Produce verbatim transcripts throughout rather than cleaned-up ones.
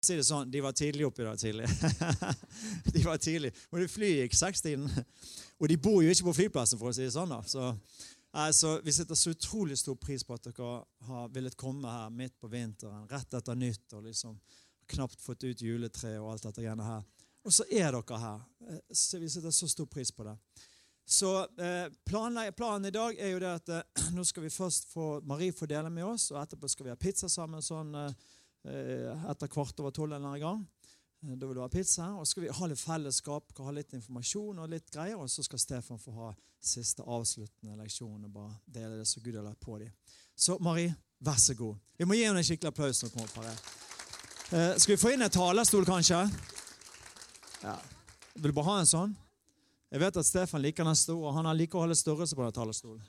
Så det sånn, de var tidlig oppe i dag tidlig. De var tidlig. Og det flyr gikk seks-tiden. Og de bor jo ikke på flyplassen, for å si det sånn da. Så altså, vi setter så utrolig stor pris på at dere har villet komme her midt på vinteren, rett etter nytt, og liksom knapt fått ut juletre og alt dette greiene her. Og så er dere her. Så vi setter så stor pris på det. Så eh, planen, planen i dag er jo det at eh, nå skal vi først få Marie få dele med oss, og etterpå skal vi ha pizza sammen sånn eh, etter kvart over tolv en gang. Da vil det være pizza, og så skal vi ha litt fellesskap, ha litt informasjon og litt greier, og så skal Stefan få ha siste avsluttende leksjon og bare dele det så Gud har lagt på dem. Så Marie, vær så god. Vi må gi henne en skikkelig applaus når hun kommer på det. Eh, skal vi få inn en talerstol kanskje? Ja. Vil du bare ha en sånn? Jeg vet at Stefan liker den store, og han har like å holde størrelse på den talerstolen.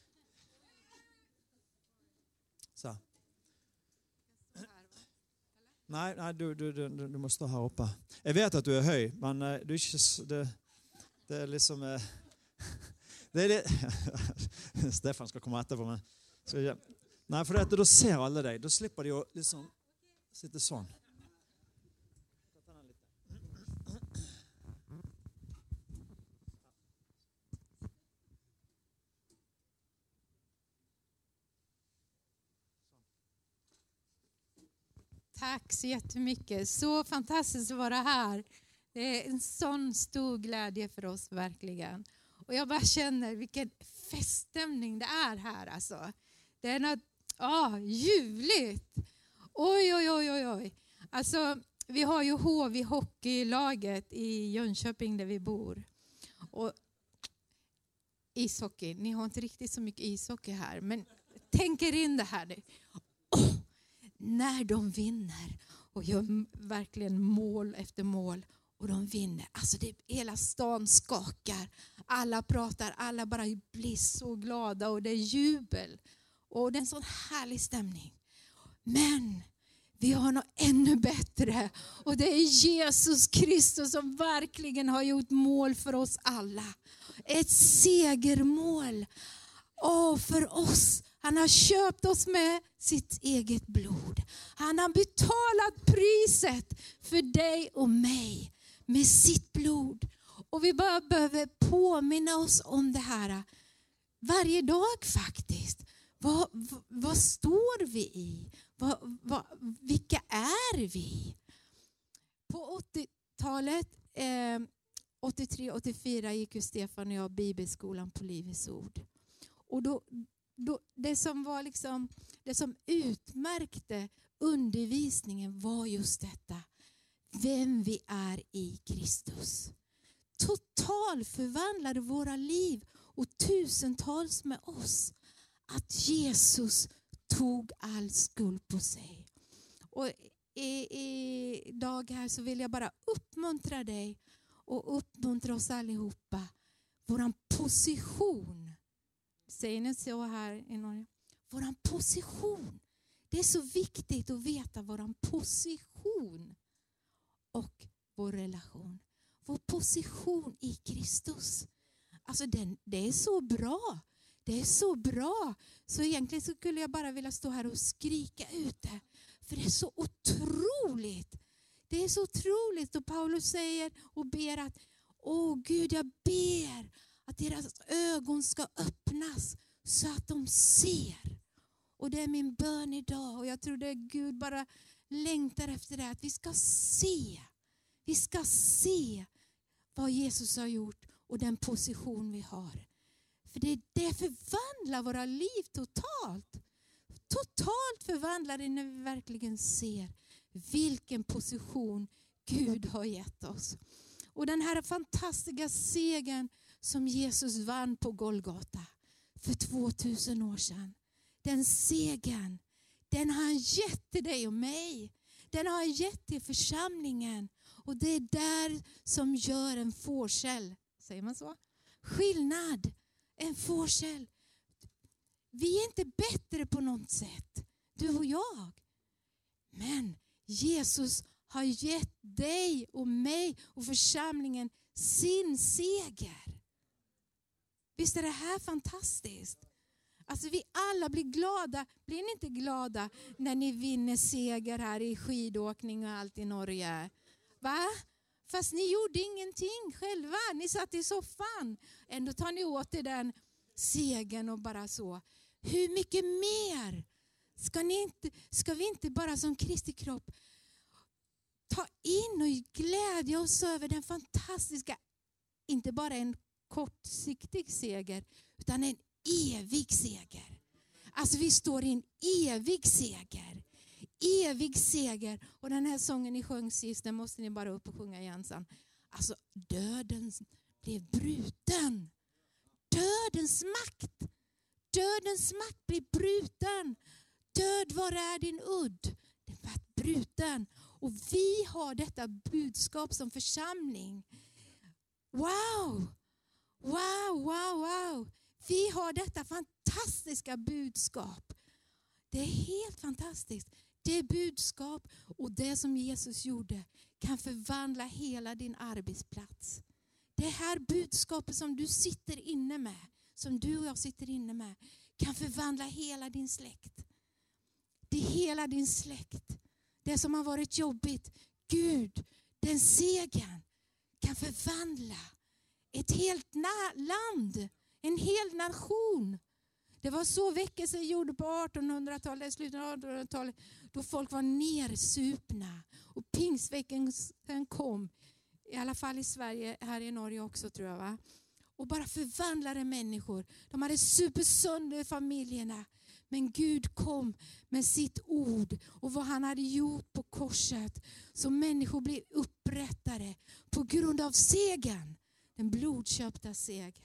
Så. Nei, nei du, du, du, du må stå her oppe. Jeg vet at du er høy, men uh, du er ikke... Det, det er liksom... Uh, det er det... Stefan skal komme etterpå, men... Skal jeg, nei, for det, da ser alle deg. Da slipper de å liksom sitte sånn. Tack så jättemycket. Så fantastiskt att vara här. Det är en sån stor glädje för oss verkligen. Och jag bara känner vilken feststämning det är här alltså. Det är något ah, ljuvligt. Oj, oj, oj, oj, oj. Alltså, vi har ju H V hockeylaget i Jönköping där vi bor. Och ishockey. Ni har inte riktigt så mycket ishockey här. Men tänk er in det här nu. Oh! När de vinner och gör verkligen mål efter mål och de vinner. Alltså det, hela stan skakar. Alla pratar, alla bara blir så glada och det är jubel. Och det är en sån härlig stämning. Men vi har något ännu bättre. Och det är Jesus Kristus som verkligen har gjort mål för oss alla. Ett segermål. Åh, för oss. Han har köpt oss med sitt eget blod. Han har betalat priset för dig och mig med sitt blod. Och vi bara behöver påminna oss om det här varje dag faktiskt. Vad, vad, vad står vi i? Vad, vad, vilka är vi? På åttiotalet, eh, åttiotre åttiofyra gick ju Stefan och jag bibelskolan på Livets ord. Och då... Då, det som var liksom, det som utmärkte undervisningen var just detta. Vem vi är i Kristus. Total förvandlade våra liv och tusentals med oss. Att Jesus tog all skuld på sig. Och i, i dag här så vill jag bara uppmuntra dig och uppmuntra oss allihopa. Våran position. Säger ni så här i Norge? Våran position. Det är så viktigt att veta våran position och vår relation. Vår position i Kristus. Alltså den, det är så bra. Det är så bra. Så egentligen så skulle jag bara vilja stå här och skrika ut det. För det är så otroligt. Det är så otroligt. Och Paulus säger och ber att åh Gud, jag ber att deras ögon ska öppnas så att de ser. Och det är min bön idag. Och jag tror det är Gud bara längtar efter det. Att vi ska se. Vi ska se vad Jesus har gjort och den position vi har. För det, det förvandlar våra liv totalt. Totalt förvandlar det när vi verkligen ser vilken position Gud har gett oss. Och den här fantastiska segern som Jesus vann på Golgata för tvåtusen år sedan. Den segern, den har han gett till dig och mig. Den har han gett till församlingen. Och det är där som gör en forskel. Säger man så? Skillnad. En forskel. Vi är inte bättre på något sätt. Du och jag. Men Jesus har gett dig och mig och församlingen sin seger. Visst är det här fantastiskt? Alltså vi alla blir glada. Blir ni inte glada när ni vinner seger här i skidåkning och allt i Norge? Va? Fast ni gjorde ingenting själva. Ni satt i soffan. Ändå tar ni åt er den segern och bara så. Hur mycket mer ska, ni inte, ska vi inte bara som Kristi kropp ta in och glädja oss över den fantastiska, inte bara en kortsiktig seger, utan en evig seger. Alltså vi står i en evig seger. Evig seger. Och den här sången ni sjöng sist, den måste ni bara upp och sjunga igen sen. Alltså döden blev bruten. Dödens makt. Dödens makt blir bruten. Död, var är din udd? Den var bruten. Och vi har detta budskap som församling. Wow! Wow, wow, wow. Vi har detta fantastiska budskap. Det är helt fantastiskt. Det budskap och det som Jesus gjorde kan förvandla hela din arbetsplats. Det här budskapet som du sitter inne med, som du och jag sitter inne med, kan förvandla hela din släkt. Det är hela din släkt. Det som har varit jobbigt. Gud, den segern kan förvandla ett helt na- land. En hel nation. Det var så väckelsen gjorde på artonhundratalet, slutet av artonhundratalet, då folk var nersupna. Och pingsväckelsen kom, i alla fall i Sverige, här i Norge också tror jag, va? Och bara förvandlade människor. De hade super sönder familjerna. Men Gud kom med sitt ord och vad han hade gjort på korset. Så människor blev upprättade på grund av segern. Den blodköpta segern.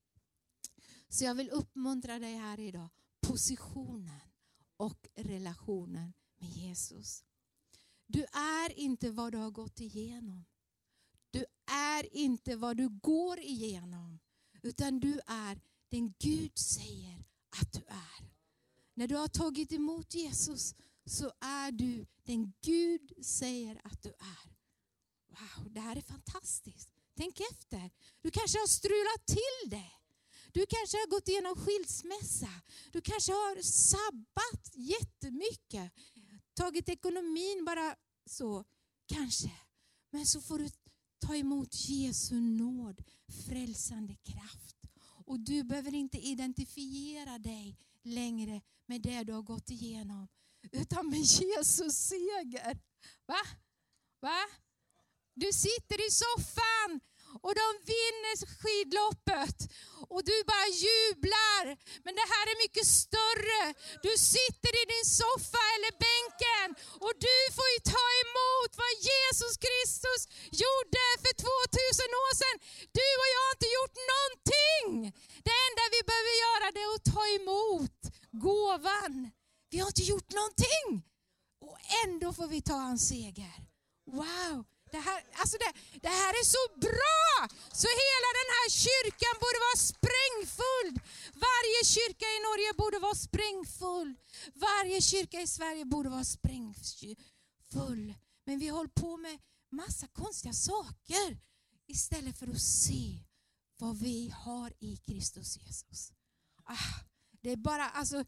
Så jag vill uppmuntra dig här idag. Positionen och relationen med Jesus. Du är inte vad du har gått igenom. Du är inte vad du går igenom. Utan du är den Gud säger att du är. När du har tagit emot Jesus så är du den Gud säger att du är. Wow, det här är fantastiskt. Tänk efter. Du kanske har strulat till det. Du kanske har gått igenom skilsmässa. Du kanske har sabbat jättemycket. Tagit ekonomin bara så. Kanske. Men så får du ta emot Jesu nåd. Frälsande kraft. Och du behöver inte identifiera dig längre med det du har gått igenom. Utan med Jesus seger. Va? Va? Du sitter i soffan. Och de vinner skidloppet. Och du bara jublar. Men det här är mycket större. Du sitter i din soffa eller bänken. Och du får ju ta emot vad Jesus Kristus gjorde för tvåtusen år sedan. Du och jag har inte gjort någonting. Det enda vi behöver göra det är att ta emot gåvan. Vi har inte gjort någonting. Och ändå får vi ta hans seger. Wow. Det här, alltså det, det här är så bra, så hela den här kyrkan borde vara sprängfull. Varje kyrka i Norge borde vara sprängfull. Varje kyrka i Sverige borde vara sprängfull. Men vi håller på med massa konstiga saker istället för att se vad vi har i Kristus Jesus. Ah, det är bara, alltså,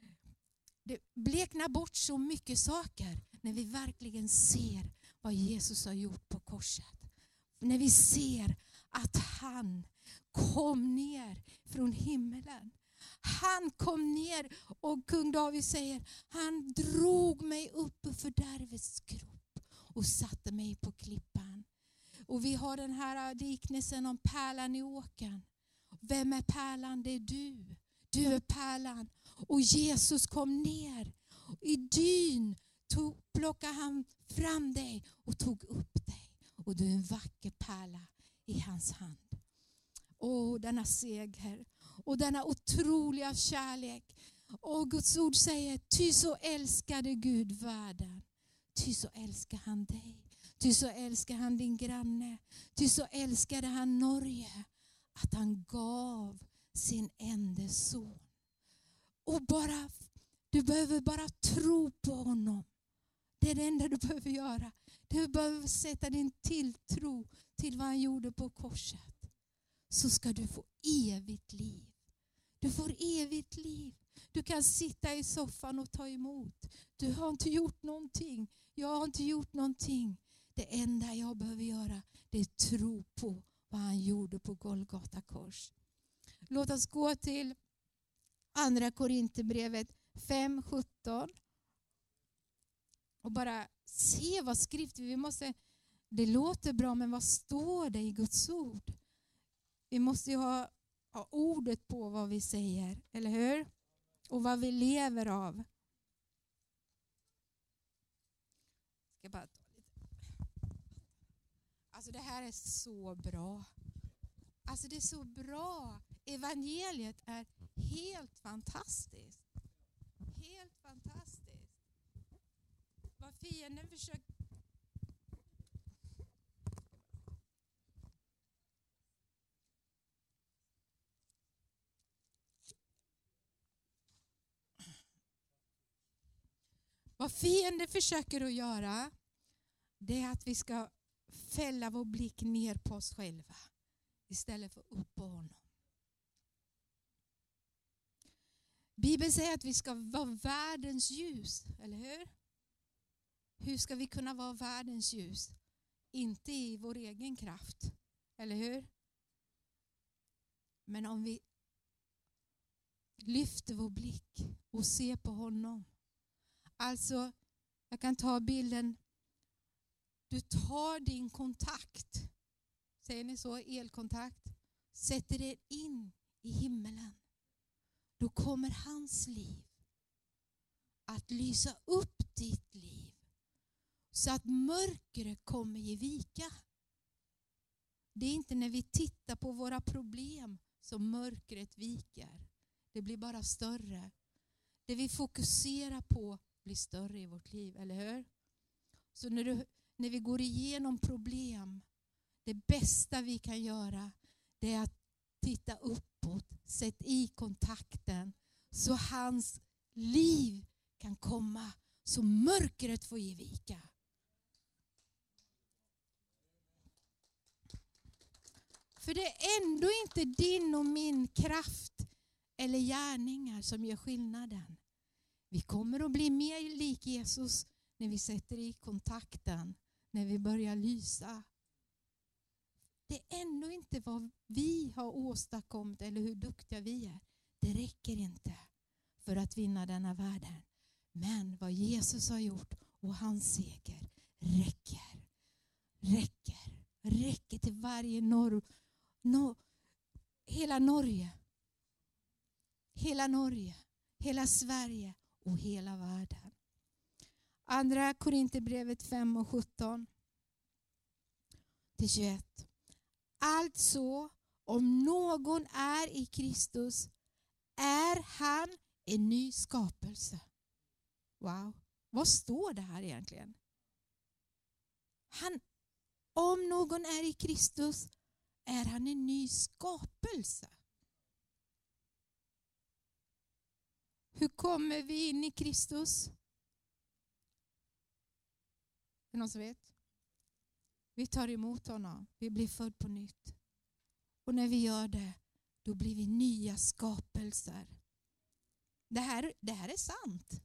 det bleknar bort så mycket saker när vi verkligen ser vad Jesus har gjort på korset. När vi ser att han kom ner från himmelen. Han kom ner och kung David säger, han drog mig upp ur fördärvets grop och satte mig på klippan. Och vi har den här liknelsen om pärlan i åkern. Vem är pärlan? Det är du. Du är pärlan. Och Jesus kom ner i dyn. Tog, plockade han fram dig och tog upp dig. Och du är en vacker pärla i hans hand. Åh, denna seger. Och denna otroliga kärlek. Och Guds ord säger, ty så älskade Gud världen. Ty så älskar han dig. Ty så älskar han din granne. Ty så älskade han Norge. Att han gav sin enda son. Och bara, du behöver bara tro på honom. Det är det enda du behöver göra. Du behöver sätta din tilltro till vad han gjorde på korset. Så ska du få evigt liv. Du får evigt liv. Du kan sitta i soffan och ta emot. Du har inte gjort någonting. Jag har inte gjort någonting. Det enda jag behöver göra, det är tro på vad han gjorde på Golgata kors. Låt oss gå till andra Korinthierbrevet fem sjutton. Och bara se vad skriften, vi måste, det låter bra, men vad står det i Guds ord? Vi måste ju ha, ha ordet på vad vi säger, eller hur? Och vad vi lever av. Ska bara ta lite. Alltså det här är så bra. Alltså det är så bra. Evangeliet är helt fantastiskt. Helt fantastiskt. Vad fienden försöker... Vad fienden försöker att göra, det är att vi ska fälla vår blick ner på oss själva istället för upp på honom. Bibeln säger att vi ska vara världens ljus, eller hur? Hur ska vi kunna vara världens ljus? Inte i vår egen kraft, eller hur? Men om vi lyfter vår blick och ser på honom. Alltså, jag kan ta bilden. Du tar din kontakt, säger ni så, elkontakt, sätter det in i himmelen. Då kommer hans liv att lysa upp ditt liv så att mörkret kommer ge vika. Det är inte när vi tittar på våra problem som mörkret viker. Det blir bara större. Det vi fokuserar på blir större i vårt liv, eller hur? Så när, du, när vi går igenom problem, det bästa vi kan göra, det är att titta uppåt, sätt i kontakten så hans liv kan komma, så mörkret får ge vika. För det är ändå inte din och min kraft eller gärningar som gör skillnaden. Vi kommer att bli mer lik Jesus när vi sätter i kontakten, när vi börjar lysa. Det är ändå inte vad vi har åstadkommit eller hur duktiga vi är. Det räcker inte för att vinna denna världen. Men vad Jesus har gjort och hans seger räcker. Räcker. Räcker till varje norr. No, hela Norge. Hela Norge. Hela Sverige och hela världen. Andra Korinthierbrevet fem och sjutton till tjugoett. Alltså, om någon är i Kristus är han en ny skapelse. Wow, vad står det här egentligen? Han, om någon är i Kristus är han en ny skapelse. Hur kommer vi in i Kristus? Är det någon som vet? Vi tar emot honom. Vi blir född på nytt. Och när vi gör det, då blir vi nya skapelser. Det här, det här är sant.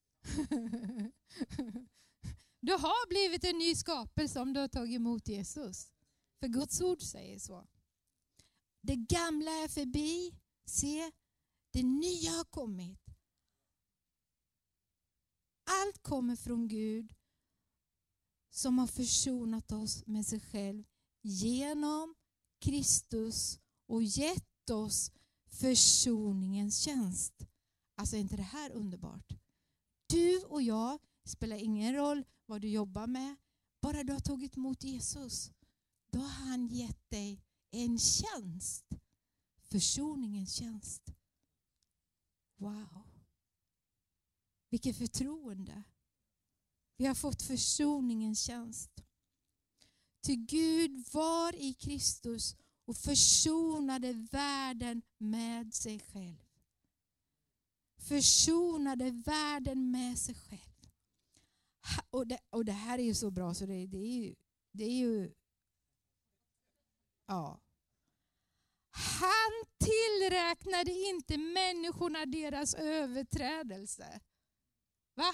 Du har blivit en ny skapelse om du har tagit emot Jesus. För Guds ord säger så. Det gamla är förbi. Se, det nya har kommit. Allt kommer från Gud som har försonat oss med sig själv genom Kristus och gett oss försoningens tjänst. Alltså är inte det här underbart? Du och jag, spelar ingen roll vad du jobbar med, bara du har tagit emot Jesus, då har han gett dig en tjänst. Försoningens tjänst. Wow. Vilket förtroende. Vi har fått försoningens tjänst. Till Gud var i Kristus och försonade världen med sig själv. Försonade världen med sig själv. Och det, och det här är ju så bra så det, det är ju, det är ju ja. Han tillräknade inte människorna deras överträdelse. Va?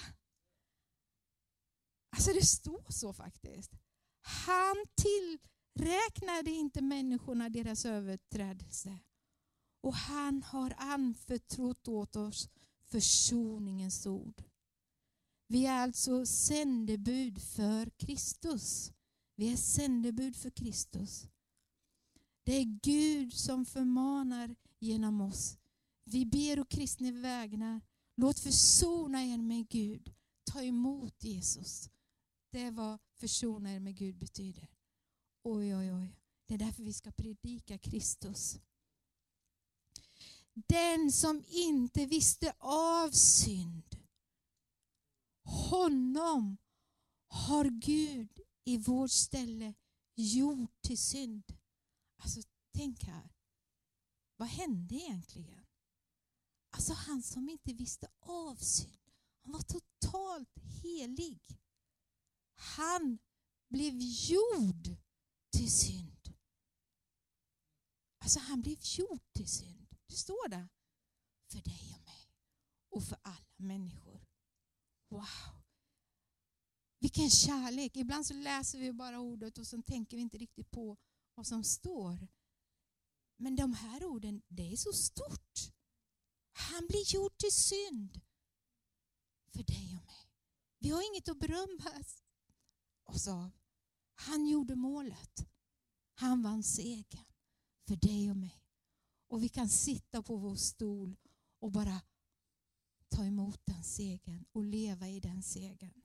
Alltså det står så faktiskt. Han tillräknade inte människorna deras överträdelse. Och han har anförtrott åt oss försoningens ord. Vi är alltså sändebud för Kristus. Vi är sändebud för Kristus. Det är Gud som förmanar genom oss. Vi ber och kristna vägnar. Låt försona er med Gud. Ta emot Jesus. Det är vad försona er med Gud betyder. Oj, oj, oj. Det är därför vi ska predika Kristus. Den som inte visste av synd, honom har Gud i vårt ställe gjort till synd. Alltså tänk här. Vad hände egentligen? Alltså han som inte visste av synd. Han var totalt helig. Han blev gjord till synd. Alltså han blev gjord till synd. Det står där. För dig och mig. Och för alla människor. Wow. Vilken kärlek. Ibland så läser vi bara ordet och så tänker vi inte riktigt på vad som står. Men de här orden, det är så stort. Han blir gjord till synd. För dig och mig. Vi har inget att berömma oss av. Han gjorde målet. Han vann segern. För dig och mig. Och vi kan sitta på vår stol och bara ta emot den segern. Och leva i den segern.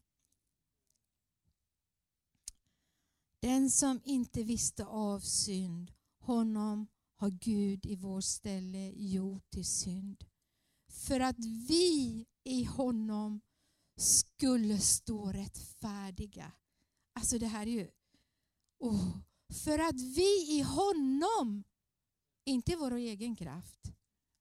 Den som inte visste av synd, honom har Gud i vår ställe gjort till synd. För att vi i honom skulle stå rättfärdiga. Alltså det här är ju... Oh, för att vi i honom, inte vår egen kraft,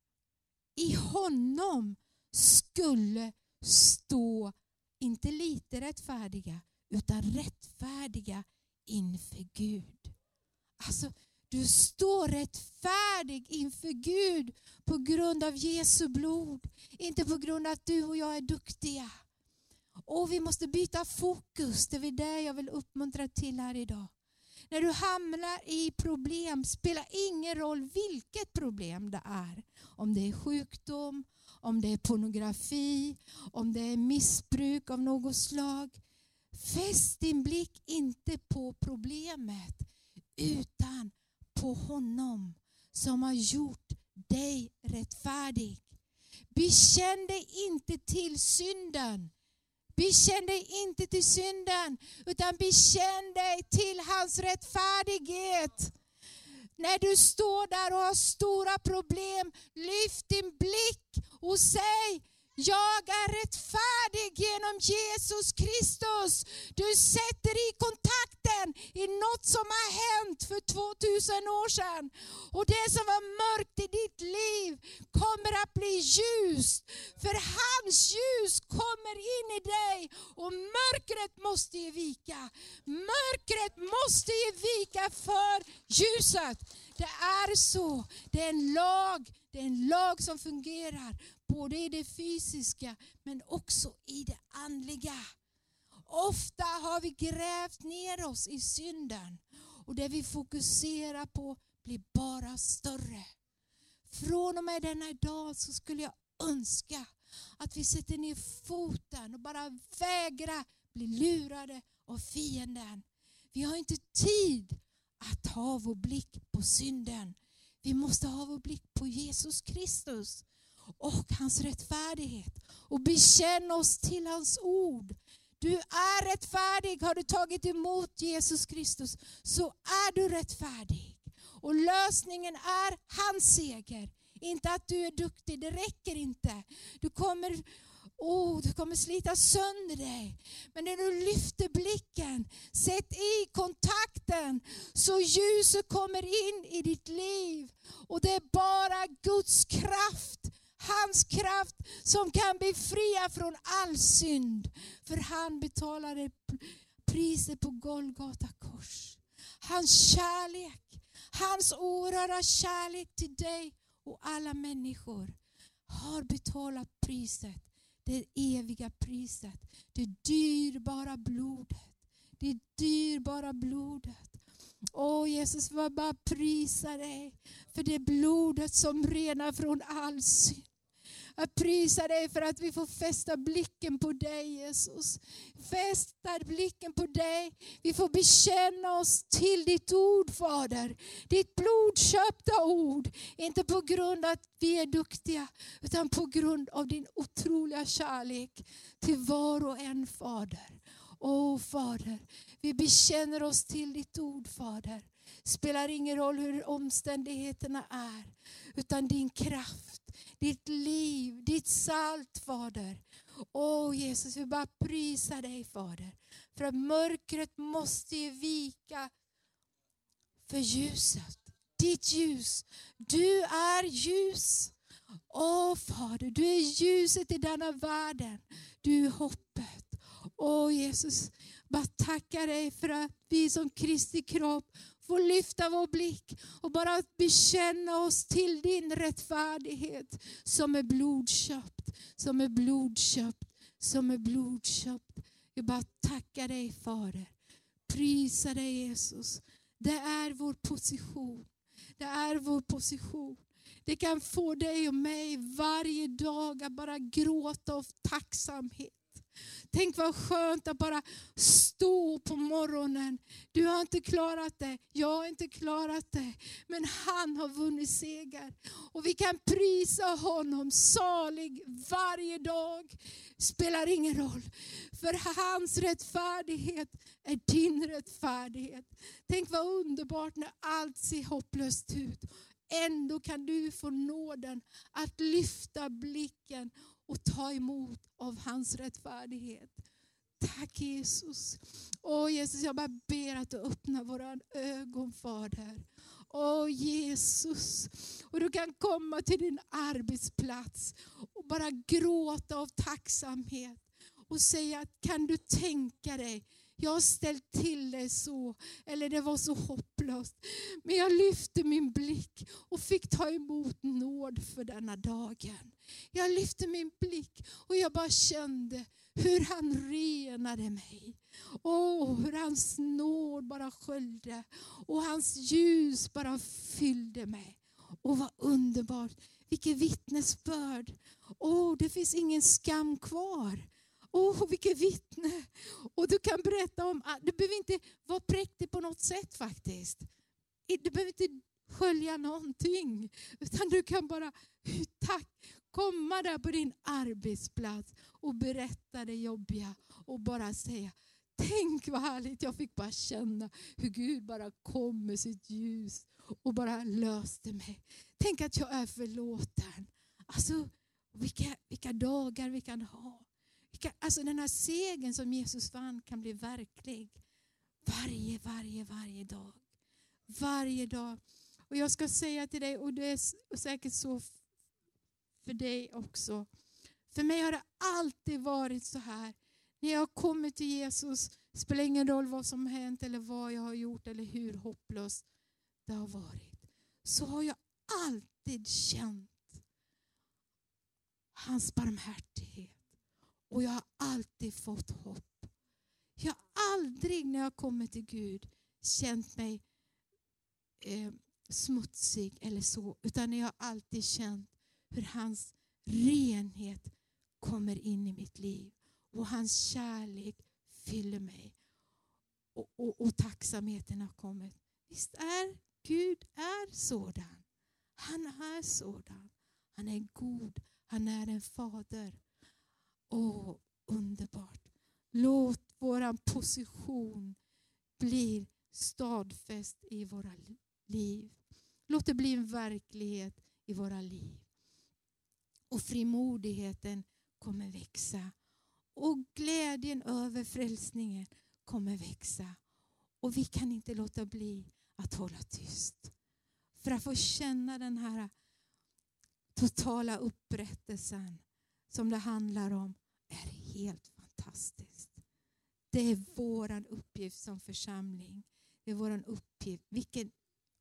i honom skulle stå inte lite rättfärdiga, utan rättfärdiga inför Gud. Alltså, du står rättfärdig inför Gud på grund av Jesu blod. Inte på grund av att du och jag är duktiga. Och vi måste byta fokus. Det är det jag vill uppmuntra till här idag. När du hamnar i problem, spelar ingen roll vilket problem det är. Om det är sjukdom, om det är pornografi, om det är missbruk av något slag. Fäst din blick inte på problemet utan på honom som har gjort dig rättfärdig. Bekänn dig inte till synden. Bekänn dig inte till synden utan bekänn dig till hans rättfärdighet. När du står där och har stora problem, lyft din blick och säg: jag är rättfärdig genom Jesus Kristus. Du sätter i kontakten i något som har hänt för tvåtusen år sedan. Och det som var mörkt i ditt liv kommer att bli ljust. För hans ljus kommer in i dig. Och mörkret måste ge vika. Mörkret måste ge vika för ljuset. Det är så. Det är en lag. Det är en lag som fungerar. Både i det fysiska men också i det andliga. Ofta har vi grävt ner oss i synden. Och det vi fokuserar på blir bara större. Från och med denna dag så skulle jag önska att vi sätter ner foten och bara vägrar bli lurade av fienden. Vi har inte tid att ha vår blick på synden. Vi måste ha vår blick på Jesus Kristus och hans rättfärdighet och bekänna oss till hans ord. Du är rättfärdig. Har du tagit emot Jesus Kristus så är du rättfärdig. Och lösningen är hans seger. Inte att du är duktig, det räcker inte. Du kommer, oh, du kommer slita sönder dig. Men när du lyfter blicken, sätt i kontakten så ljuset kommer in i ditt liv. Och det är bara Guds kraft. Hans kraft som kan befria från all synd. För han betalade priset på Golgata kors. Hans kärlek, hans oerhörda kärlek till dig och alla människor har betalat priset. Det eviga priset. Det dyrbara blodet. Det dyrbara blodet. Åh Jesus, jag bara prisar dig för det blodet som renar från all synd. Jag prisar dig för att vi får fästa blicken på dig, Jesus. Fästa blicken på dig. Vi får bekänna oss till ditt ord, Fader. Ditt blodköpta ord. Inte på grund av att vi är duktiga, utan på grund av din otroliga kärlek till var och en, Fader. Åh, Fader, vi bekänner oss till ditt ord, Fader. Spelar ingen roll hur omständigheterna är, utan din kraft, ditt liv, ditt salt, Fader. Åh Jesus, vi bara prisar dig, Fader. För att mörkret måste ju vika för ljuset. Ditt ljus. Du är ljus. Åh Fader, du är ljuset i denna världen. Du är hoppet. Åh Jesus, bara tackar dig för att vi som Kristi kropp får lyfta vår blick och bara bekänna oss till din rättfärdighet som är blodköpt, som är blodköpt, som är blodköpt. Jag bara tackar dig, Fader. Prisa dig, Jesus. Det är vår position. Det är vår position. Det kan få dig och mig varje dag att bara gråta av tacksamhet. Tänk vad skönt att bara stå på morgonen. Du har inte klarat det. Jag har inte klarat det. Men han har vunnit seger. Och vi kan prisa honom salig varje dag. Spelar ingen roll. För hans rättfärdighet är din rättfärdighet. Tänk vad underbart när allt ser hopplöst ut. Ändå kan du få nåden att lyfta blicken och ta emot av hans rättfärdighet. Tack Jesus. Åh Jesus, jag bara ber att du öppnar våra ögon, Fader. Åh Jesus. Och du kan komma till din arbetsplats och bara gråta av tacksamhet. Och säga, kan du tänka dig? Jag har ställt till det så, eller det var så hopplöst. Men jag lyfte min blick och fick ta emot nåd för denna dagen. Jag lyfte min blick och jag bara kände hur han renade mig. Åh, hur hans nåd bara sköljde och hans ljus bara fyllde mig. Och vad underbart, vilket vittnesbörd. Åh, det finns ingen skam kvar. Åh, oh, vilket vittne. Och du kan berätta om, du behöver inte vara präktig på något sätt faktiskt. Du behöver inte skölja någonting. Utan du kan bara, tack, komma där på din arbetsplats och berätta det jobbiga. Och bara säga, tänk vad härligt, jag fick bara känna hur Gud bara kom med sitt ljus. Och bara löste mig. Tänk att jag är förlåten. Alltså, vilka, vilka dagar vi kan ha. Alltså den här segern som Jesus vann kan bli verklig. Varje, varje, varje dag. Varje dag. Och jag ska säga till dig, och det är säkert så för dig också. För mig har det alltid varit så här. När jag har kommit till Jesus, spelar ingen roll vad som har hänt eller vad jag har gjort eller hur hopplöst det har varit. Så har jag alltid känt hans barmhärtighet. Och jag har alltid fått hopp. Jag har aldrig när jag kommit till Gud känt mig eh, smutsig eller så. Utan jag har alltid känt hur hans renhet kommer in i mitt liv. Och hans kärlek fyller mig. Och, och, och tacksamheten har kommit. Visst är Gud är sådan. Han är sådan. Han är god. Han är en fader. Åh, underbart. Låt våran position bli stadfäst i våra liv. Låt det bli en verklighet i våra liv. Och frimodigheten kommer växa. Och glädjen över frälsningen kommer växa. Och vi kan inte låta bli att hålla tyst. För att få känna den här totala upprättelsen som det handlar om är helt fantastiskt. Det är våran uppgift som församling. Det är vår uppgift. Vilken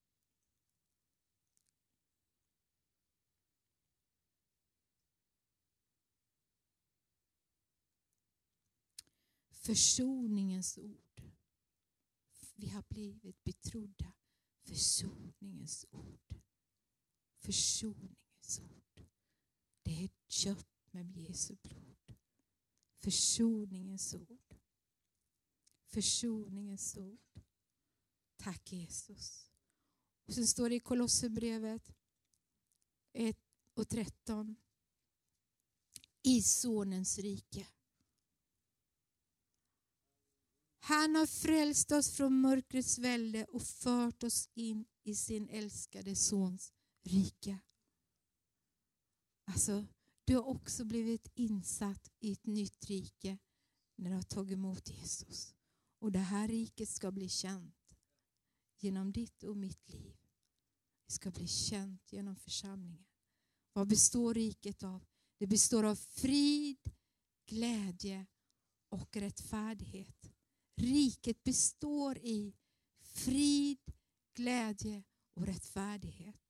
försoningens ord. Vi har blivit betrodda. Försoningens ord. Försoningens ord. Det är köpt med Jesu blod. Försoningens ord. Försoningens ord. Tack Jesus. Och sen står det i Kolosserbrevet ett och tretton. I sonens rike. Han har frälst oss från mörkrets välde och fört oss in i sin älskade sons rike. Alltså, du har också blivit insatt i ett nytt rike när du har tagit emot Jesus. Och det här riket ska bli känt genom ditt och mitt liv. Det ska bli känt genom församlingen. Vad består riket av? Det består av frid, glädje och rättfärdighet. Riket består i frid, glädje och rättfärdighet.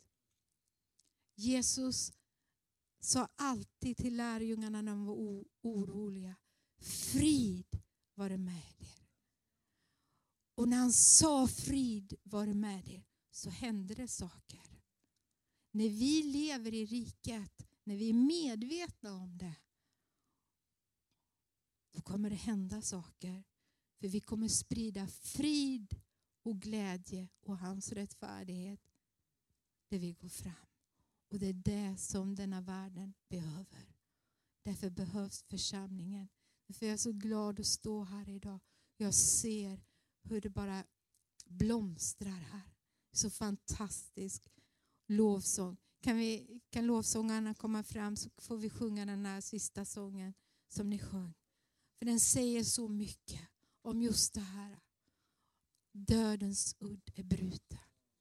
Jesus sa alltid till lärjungarna när de var oroliga: frid var det med er. Och när han sa frid var det med er, så hände det saker. När vi lever i riket, när vi är medvetna om det, då kommer det hända saker. För vi kommer sprida frid och glädje och hans rättfärdighet där vi går fram. Och det är det som denna världen behöver. Därför behövs församlingen. Därför är jag så glad att stå här idag. Jag ser hur det bara blomstrar här. Så fantastisk lovsång. Kan, vi, kan lovsångarna komma fram så får vi sjunga den här sista sången som ni sjöng. För den säger så mycket om just det här. Dödens udd är bruten.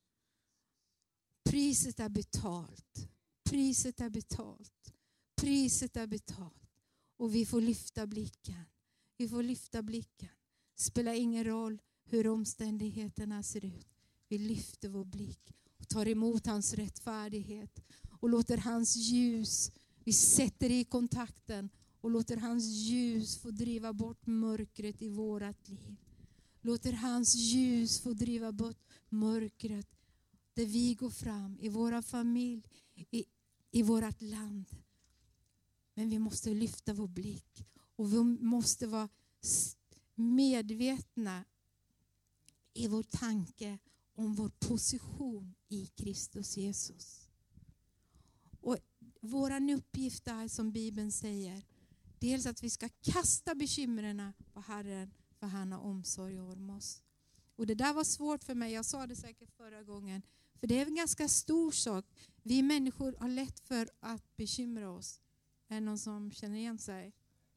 Priset är betalt. Priset är betalt. Priset är betalt. Och vi får lyfta blicken. Vi får lyfta blicken. Spelar ingen roll hur omständigheterna ser ut. Vi lyfter vår blick och tar emot hans rättfärdighet. Och låter hans ljus, vi sätter i kontakten. Och låter hans ljus få driva bort mörkret i vårat liv. Låter hans ljus få driva bort mörkret där vi går fram, i våra familj, i, i vårat land. Men vi måste lyfta vår blick. Och vi måste vara medvetna i vår tanke om vår position i Kristus Jesus. Och våran uppgift är, som Bibeln säger, dels att vi ska kasta bekymren på Herren, för han har omsorg om oss. Och det där var svårt för mig, jag sa det säkert förra gången. För det är en ganska stor sak. Vi människor har lätt för att bekymra oss. Är det någon som känner igen sig?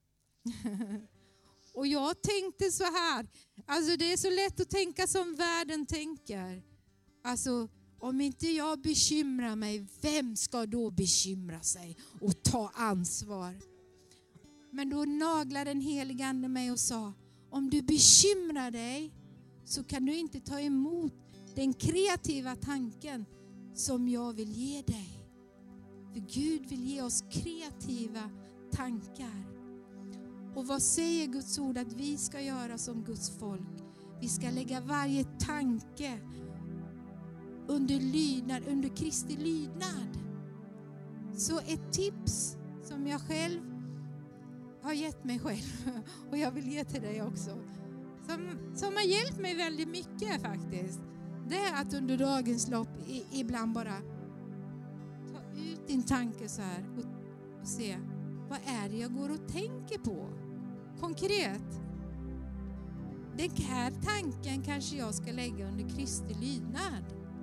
Och jag tänkte så här. Alltså det är så lätt att tänka som världen tänker. Alltså om inte jag bekymrar mig, vem ska då bekymra sig och ta ansvar? Men då naglade den helige ande mig och sa: om du bekymrar dig så kan du inte ta emot den kreativa tanken som jag vill ge dig. För Gud vill ge oss kreativa tankar. Och vad säger Guds ord att vi ska göra som Guds folk? Vi ska lägga varje tanke under lydnad, under Kristi lydnad. Så ett tips som jag själv har gett mig själv, och jag vill ge till dig också, som, som har hjälpt mig väldigt mycket faktiskt, det är att under dagens lopp i, ibland bara ta ut din tanke så här och, och se, vad är det jag går och tänker på? Konkret. Den här tanken kanske jag ska lägga under Kristi lydnad.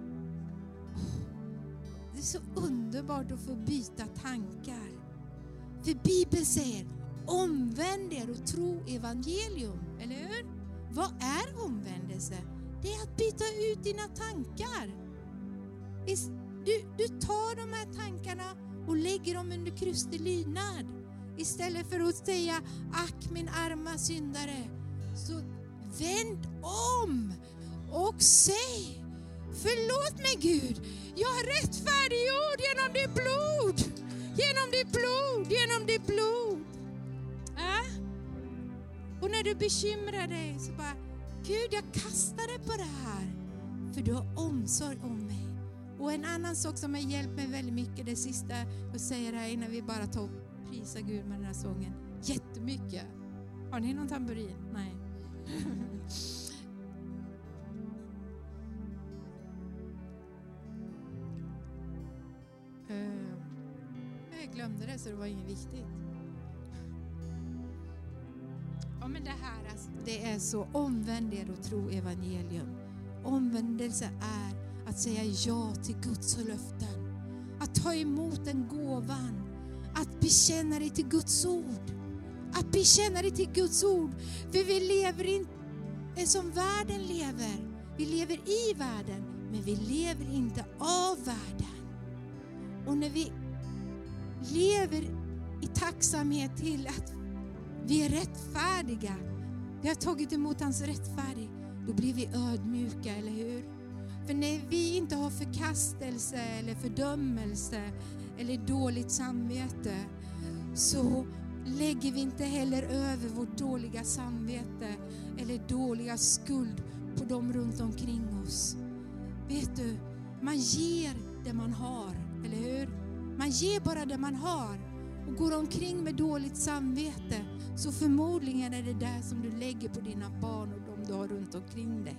Det är så underbart att få byta tankar. För Bibeln säger: omvänd er och tro evangelium. Eller hur? Vad är omvändelse? Det är att byta ut dina tankar. Du, du tar de här tankarna och lägger dem under Kristi lydnad. Istället för att säga: ack min arma syndare. Så vänd om och Och säg, förlåt mig Gud, jag är rättfärdiggjord genom ditt blod. Genom ditt blod, genom ditt blod. Äh? Och när du bekymrar dig så bara, Gud, jag kastar det på det här. För du har omsorg om mig. Och en annan sak som har hjälpt mig väldigt mycket, det sista jag säger här innan vi bara tar och prisar Gud med den här sången. Jättemycket. Har ni någon tamburin? Nej. uh, jag glömde det så det var inget viktigt. Ja, men det här, alltså, det är så omvänd er och tro evangelium. Omvändelse är att säga ja till Guds löften. Att ta emot den gåvan. Att bekänna dig till Guds ord. Att bekänna dig till Guds ord. För vi lever inte som världen lever. Vi lever i världen, men vi lever inte av världen. Och när vi lever i tacksamhet till att vi är rättfärdiga, vi har tagit emot hans rättfärdig, då blir vi ödmjuka, eller hur? För när vi inte har förkastelse eller fördömelse eller dåligt samvete, så lägger vi inte heller över vårt dåliga samvete eller dåliga skuld på dem runt omkring oss. Vet du, man ger det man har, eller hur? Man ger bara det man har och går omkring med dåligt samvete, så förmodligen är det där som du lägger på dina barn och de du har runt omkring dig.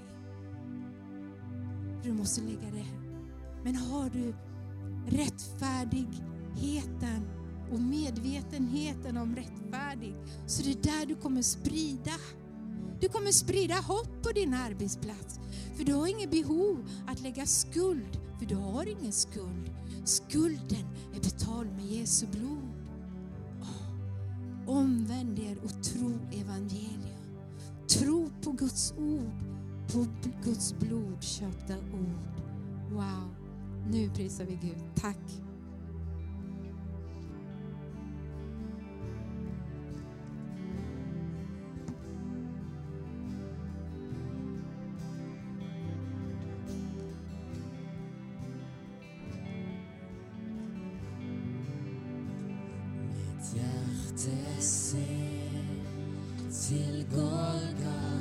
Du måste lägga det. Men har du rättfärdigheten och medvetenheten om rättfärdig, så det är där du kommer sprida. Du kommer sprida hopp på din arbetsplats. För du har ingen behov att lägga skuld. För du har ingen skuld. Skulden är betald med Jesu blod. Oh. Omvänd er och tro evangelium. Tro på Guds ord. På Guds blod köpta ord. Wow. Nu prisar vi Gud. Tack. Hjärte ser till Golgata.